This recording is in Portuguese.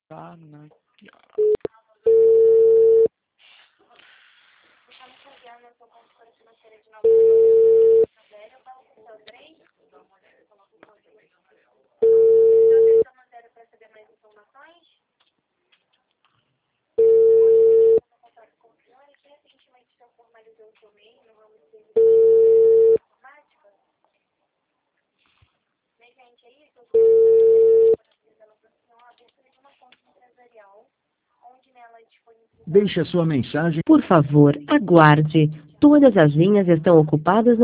Tá, né? Deixe a sua mensagem. Por favor, aguarde. Todas as linhas estão ocupadas no